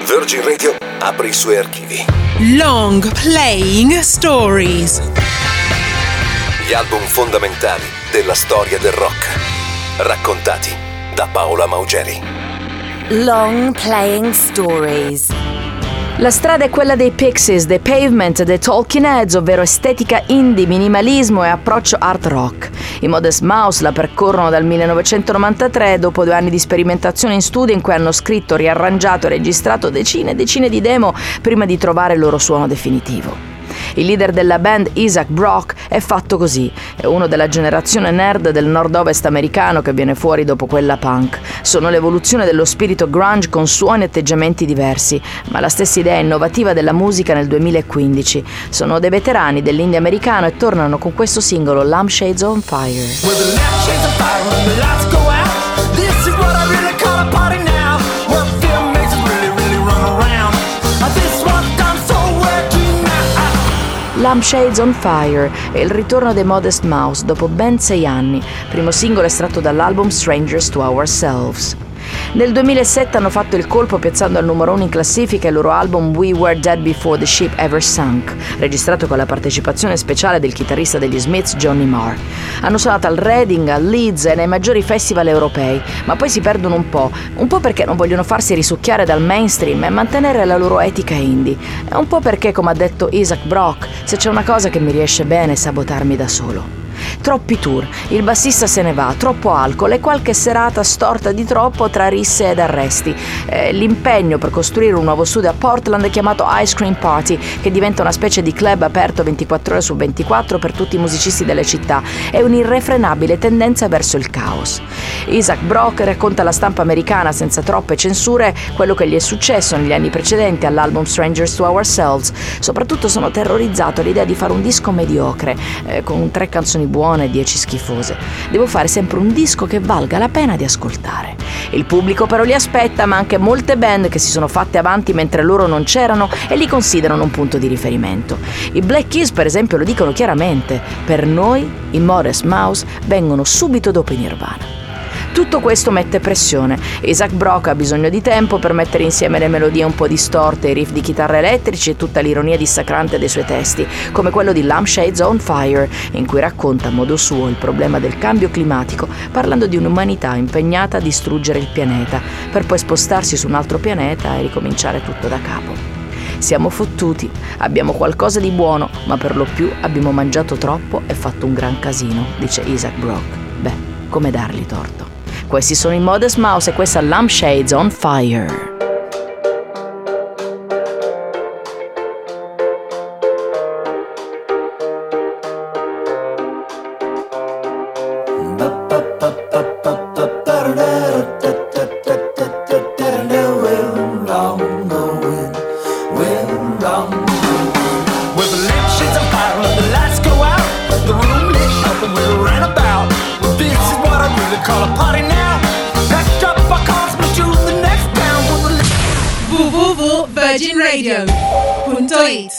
Virgin Radio apre i suoi archivi. Long Playing Stories. Gli album fondamentali della storia del rock, raccontati da Paola Maugeri. Long Playing Stories. La strada è quella dei Pixies, dei Pavement, dei Talking Heads, ovvero estetica indie, minimalismo e approccio art rock. I Modest Mouse la percorrono dal 1993, dopo 2 anni di sperimentazione in studio in cui hanno scritto, riarrangiato e registrato decine e decine di demo prima di trovare il loro suono definitivo. Il leader della band, Isaac Brock, è fatto così. È uno della generazione nerd del nord-ovest americano che viene fuori dopo quella punk. Sono l'evoluzione dello spirito grunge con suoni e atteggiamenti diversi, ma la stessa idea innovativa della musica nel 2015. Sono dei veterani dell'indie americano e tornano con questo singolo Lampshades on Fire. Lampshades on Fire è il ritorno dei Modest Mouse dopo ben 6 anni, primo singolo estratto dall'album Strangers to Ourselves. Nel 2007 hanno fatto il colpo piazzando al numero 1 in classifica il loro album We Were Dead Before the Ship Ever Sunk, registrato con la partecipazione speciale del chitarrista degli Smiths Johnny Marr. Hanno suonato al Reading, al Leeds e nei maggiori festival europei, ma poi si perdono un po' perché non vogliono farsi risucchiare dal mainstream e mantenere la loro etica indie, e un po' perché, come ha detto Isaac Brock, se c'è una cosa che mi riesce bene è sabotarmi da solo. Troppi tour, il bassista se ne va, troppo alcol e qualche serata storta di troppo tra risse ed arresti. L'impegno per costruire un nuovo studio a Portland chiamato Ice Cream Party, che diventa una specie di club aperto 24 ore su 24 per tutti i musicisti delle città, è un'irrefrenabile tendenza verso il caos. Isaac Brock racconta alla stampa americana senza troppe censure quello che gli è successo negli anni precedenti all'album Strangers to Ourselves. Soprattutto sono terrorizzato all'idea di fare un disco mediocre, con 3 canzoni buone e 10 schifose. Devo fare sempre un disco che valga la pena di ascoltare. Il pubblico però li aspetta, ma anche molte band che si sono fatte avanti mentre loro non c'erano e li considerano un punto di riferimento. I Black Keys, per esempio, lo dicono chiaramente: per noi i Modest Mouse vengono subito dopo i Nirvana. Tutto questo mette pressione. Isaac Brock ha bisogno di tempo per mettere insieme le melodie un po' distorte, i riff di chitarra elettrici e tutta l'ironia dissacrante dei suoi testi, come quello di Lampshades on Fire, in cui racconta a modo suo il problema del cambio climatico, parlando di un'umanità impegnata a distruggere il pianeta, per poi spostarsi su un altro pianeta e ricominciare tutto da capo. Siamo fottuti, abbiamo qualcosa di buono, ma per lo più abbiamo mangiato troppo e fatto un gran casino, dice Isaac Brock. Beh, come dargli torto? Questi sono i Modest Mouse e questa Lampshades on Fire. www.virginradio.it